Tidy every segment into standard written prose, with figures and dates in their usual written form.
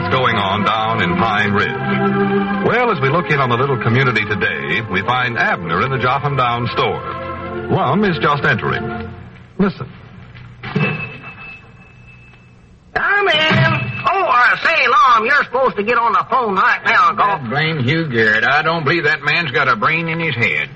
what's going on down in Pine Ridge. Well, as we look in on the little community today, we find Abner in the Jotham Down store. Lum is just entering. Listen. Come in. Oh, say, Lum, you're supposed to get on the phone right now, That blame Hugh Garrett. I don't believe that man's got a brain in his head.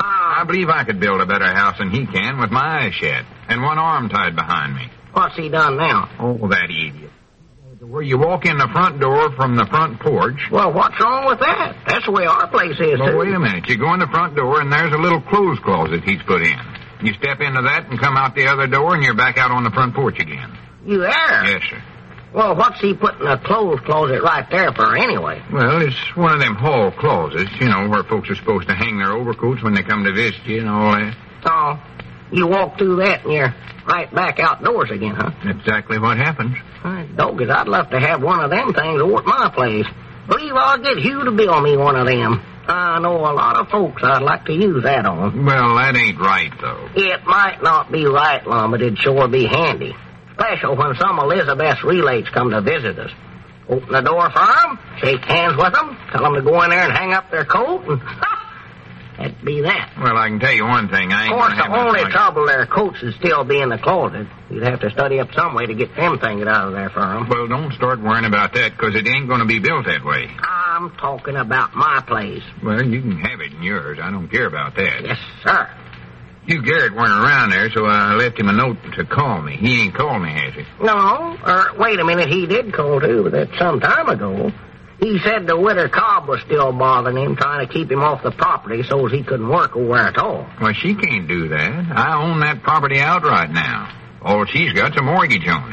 I believe I could build a better house than he can with my eyes shut and one arm tied behind me. What's he done now? Oh, that idiot. Where you walk in the front door from the front porch. Well, what's wrong with that? That's the way our place is, Well, too. wait a minute. You go in the front door, and there's a little clothes closet he's put in. You step into that and come out the other door, and you're back out on the front porch again. You there? Yes, sir. Well, what's he putting a clothes closet right there for anyway? Well, it's one of them hall closets, where folks are supposed to hang their overcoats when they come to visit you and all that. Oh, you walk through that and you're right back outdoors again, huh? Exactly what happens. Doggone, I'd love to have one of them things over at my place. Believe I'll get Hugh to build me one of them. I know a lot of folks I'd like to use that on. Well, that ain't right, though. It might not be right, Lum, but it'd sure be handy. Special when some Elizabeth's relates come to visit us. Open the door for them, shake hands with them, tell them to go in there and hang up their coat, and that'd be that. Well, I can tell you one thing. I ain't Of course, gonna have the only much- trouble their coats would still be in the closet. You'd have to study up some way to get them things out of there for them. Well, don't start worrying about that, because it ain't going to be built that way. I'm talking about my place. Well, you can have it in yours. I don't care about that. Yes, sir. Hugh Garrett weren't around there, so I left him a note to call me. He ain't called me, has he? No, wait a minute, he did call too, but that's some time ago. He said the widow Cobb was still bothering him, trying to keep him off the property so as he couldn't work over there at all. Well, she can't do that. I own that property outright now. All she's got's a mortgage on it.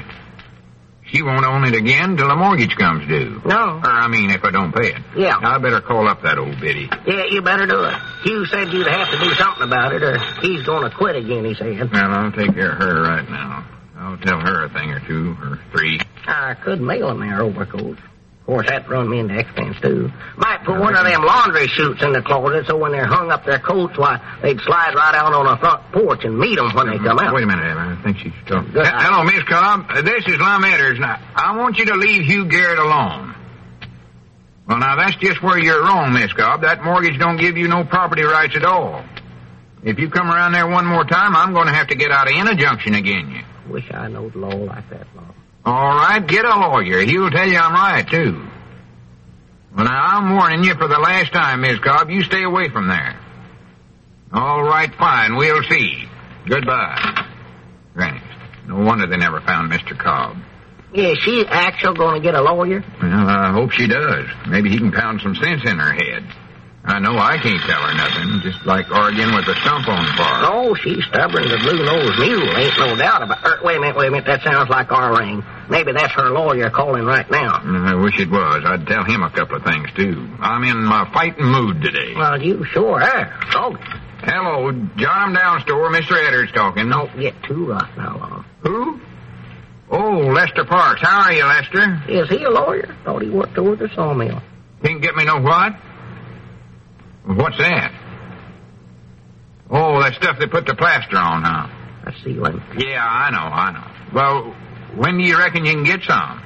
She won't own it again till the mortgage comes due. No. If I don't pay it. Yeah. I better call up that old biddy. Yeah, you better do it. Hugh said you'd have to do something about it, or he's going to quit again, he said. Well, I'll take care of her right now. I'll tell her a thing or two, or three. I could mail them their overcoats. Of course, that'd run me into expense, too. Might put one of them laundry chutes in the closet so when they're hung up their coats, why, they'd slide right out on the front porch and meet them when they come out. Wait a minute, Evan. I think she's talking. Good. Hello, Miss Cobb. This is Lum Edders. Now, I want you to leave Hugh Garrett alone. Well, now, that's just where you're wrong, Miss Cobb. That mortgage don't give you no property rights at all. If you come around there one more time, I'm going to have to get out an injunction against you. Wish I knowed law like that, Lum. All right, get a lawyer. He'll tell you I'm right, too. Well, now, I'm warning you for the last time, Miss Cobb. You stay away from there. All right, fine. We'll see. Goodbye. Granny, no wonder they never found Mr. Cobb. Is she actually going to get a lawyer? Well, I hope she does. Maybe he can pound some sense in her head. I know I can't tell her nothing, just like arguing with a stump on the bar. Oh, she's stubborn as a blue-nosed mule, ain't no doubt about it. Wait a minute, that sounds like our ring. Maybe that's her lawyer calling right now. I wish it was. I'd tell him a couple of things, too. I'm in my fighting mood today. Well, you sure are. Oh, Hello, Jotham Down store. Mr. Edders talking. don't get too rough now, Lum. Who? Oh, Lester Parks. How are you, Lester? Is he a lawyer? Thought he worked over the sawmill. Can't get me no what? What's that? Oh, that stuff they put the plaster on, huh? I see him. Yeah, I know. Well, when do you reckon you can get some?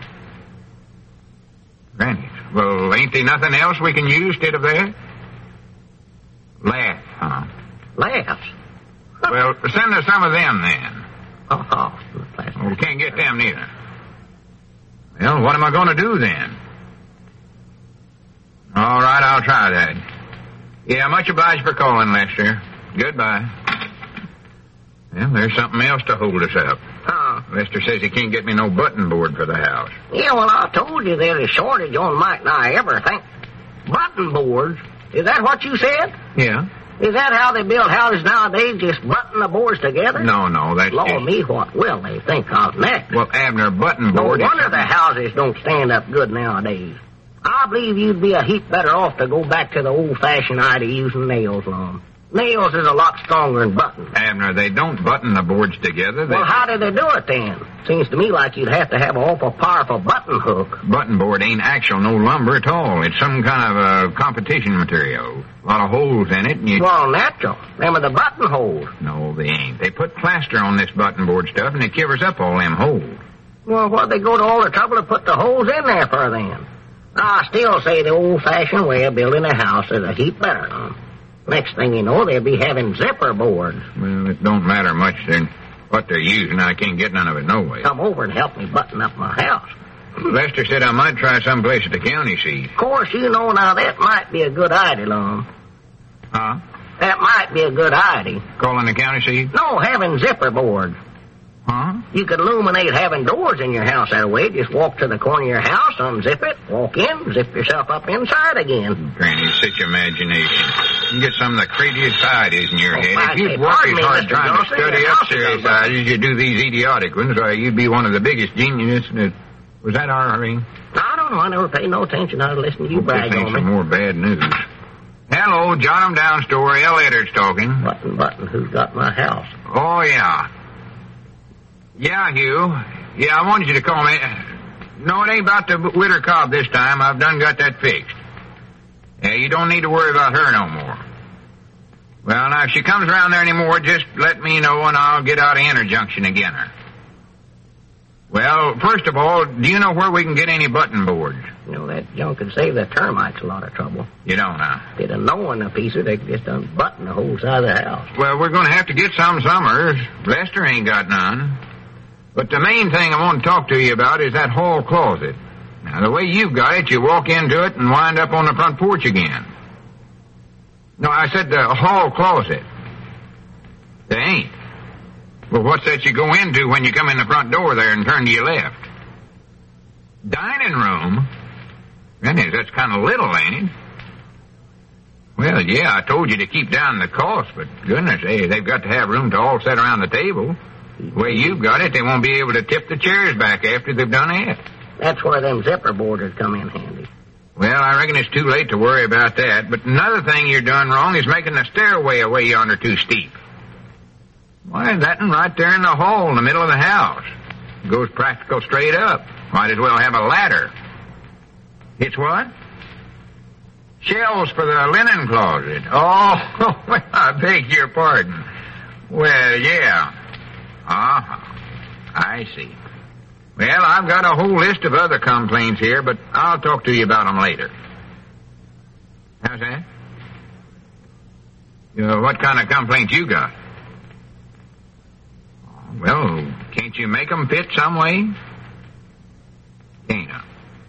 Granny, well, ain't there nothing else we can use instead of that? Lath, huh? Laughs. Well, send us some of them then. Oh, We can't get them neither. Well, what am I going to do then? All right, I'll try that. Yeah, much obliged for calling, Lester. Goodbye. Well, there's something else to hold us up. Lester says he can't get me no button board for the house. Yeah, well, I told you there's a shortage on Mike and I everything. Button boards? Is that what you said? Yeah. Is that how they build houses nowadays, just button the boards together? No, that's Lord just... me, what will they think of next? Well, Abner, button No board... wonder the houses don't stand up good nowadays. I believe you'd be a heap better off to go back to the old-fashioned idea of using nails, Lum. Nails is a lot stronger than buttons. Abner, they don't button the boards together. Well, how do they do it then? Seems to me like you'd have to have an awful powerful button hook. Button board ain't actual no lumber at all. It's some kind of a competition material. A lot of holes in it, and you... Well, natural. Them are the button holes. No, they ain't. They put plaster on this button board stuff, and it covers up all them holes. Well, what'd they go to all the trouble to put the holes in there for then? I still say the old-fashioned way of building a house is a heap better. Next thing you know, they'll be having zipper boards. Well, it don't matter much then what they're using. I can't get none of it no way. Come over and help me button up my house. Lester said I might try someplace at the county seat. Of course, you know now that might be a good idea, Lum. Huh? That might be a good idea. Calling the county seat? No, having zipper boards. Huh? You could illuminate having doors in your house that way. Just walk to the corner of your house, unzip it, walk in, zip yourself up inside again. Granny, such imagination. You get some of the craziest ideas in your head. I If you'd say, work pardon as me, hard Mr. trying to Johnson, study your up house is serious up. ideas as you do these idiotic ones, you'd be one of the biggest geniuses. Was that our ring? I don't know. I never paid no attention. I was listening to you brag This on ain't me. some more bad news. Hello, Jot 'em down story. L. Edwards talking. Button, who's got my house? Oh, yeah. Yeah, Hugh. Yeah, I wanted you to call me. No, it ain't about the Witter Cobb this time. I've done got that fixed. Yeah, you don't need to worry about her no more. Well, now, if she comes around there anymore, just let me know and I'll get out of Interjunction again her. Well, first of all, do you know where we can get any button boards? You know, that junk could save the termites a lot of trouble. You don't know. They'd have known a piece of they could just unbutton the whole side of the house. Well, we're going to have to get some summers. Lester ain't got none. But the main thing I want to talk to you about is that hall closet. Now, the way you've got it, you walk into it and wind up on the front porch again. No, I said the hall closet. They ain't. Well, what's that you go into when you come in the front door there and turn to your left? Dining room? Goodness, that's kind of little, ain't it? Well, yeah, I told you to keep down the cost, but goodness, they've got to have room to all sit around the table. The way you've got it, they won't be able to tip the chairs back after they've done it. That's where them zipper boarders come in handy. Well, I reckon it's too late to worry about that, but another thing you're doing wrong is making the stairway away yonder too steep. Why, that one right there in the hall in the middle of the house. It goes practical straight up. Might as well have a ladder. It's what? Shelves for the linen closet. Oh, well, I beg your pardon. Well, yeah. I see. Well, I've got a whole list of other complaints here, but I'll talk to you about them later. How's that? What kind of complaints you got? Well, can't you make them fit some way? Can't I?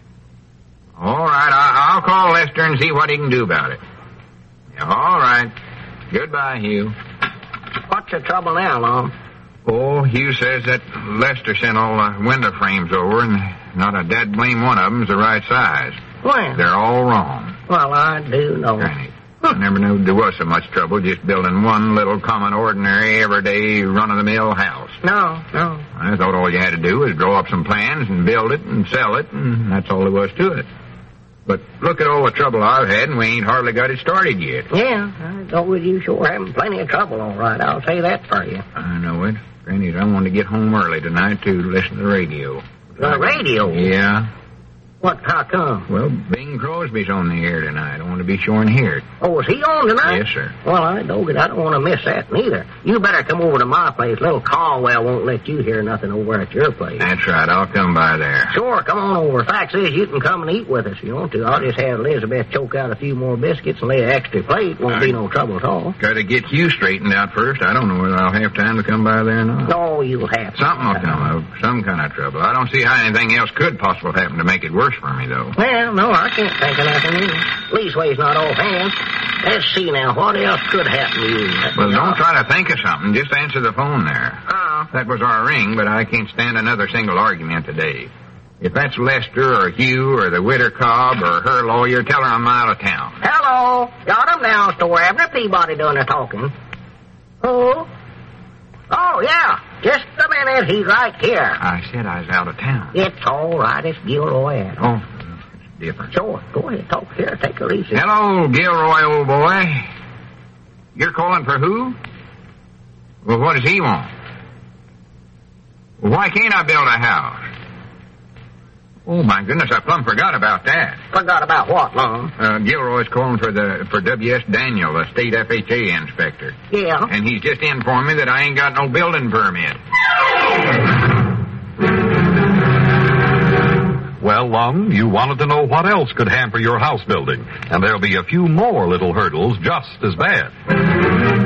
All right, I'll call Lester and see what he can do about it. All right. Goodbye, Hugh. What's the trouble now, Lum? Oh, Hugh says that Lester sent all the window frames over, and not a dead blame one of them's the right size. When? They're all wrong. Well, I do know. Granny, I never knew there was so much trouble just building one little common, ordinary, everyday, run-of-the-mill house. No. I thought all you had to do was draw up some plans and build it and sell it, and that's all there was to it. But look at all the trouble I've had, and we ain't hardly got it started yet. Yeah, I go with you sure having plenty of trouble, all right. I'll say that for you. I know it. Granny, I wanted to get home early tonight to listen to the radio. The radio? Yeah. How come? Well, Bing Crosby's on the air tonight. I want to be sure and hear it. Oh, is he on tonight? Yes, sir. Well, I don't want to miss that neither. You better come over to my place. Little Caldwell won't let you hear nothing over at your place. That's right. I'll come by there. Sure, come on over. Fact is, you can come and eat with us if you want to. I'll just have Elizabeth choke out a few more biscuits and lay an extra plate. Won't be no trouble at all. Got to get you straightened out first. I don't know whether I'll have time to come by there or not. No, you'll have to. Something will come up. Some kind of trouble. I don't see how anything else could possibly happen to make it worse for me, though. Well, no, I can't think of nothing either. Leastways, not offhand. Let's see now, what else could happen to you? Well, don't try to think of something. Just answer the phone there. That was our ring, but I can't stand another single argument today. If that's Lester or Hugh or the Witter Cobb or her lawyer, tell her I'm out of town. Hello. Got him down, Store Abner. Peabody doing the talking. Who? Oh, yeah. Just a minute. He's right here. I said I was out of town. It's all right. It's Gilroy Adams. Oh, it's different. Sure. Go ahead. Talk here. Take a easy. Hello, Gilroy, old boy. You're calling for who? Well, what does he want? Well, why can't I build a house? Oh, my goodness, I plumb forgot about that. Forgot about what, Lum? Gilroy's calling for W.S. Daniel, the state FHA inspector. Yeah. And he's just informed me that I ain't got no building permit. Lum, you wanted to know what else could hamper your house building, and there'll be a few more little hurdles just as bad.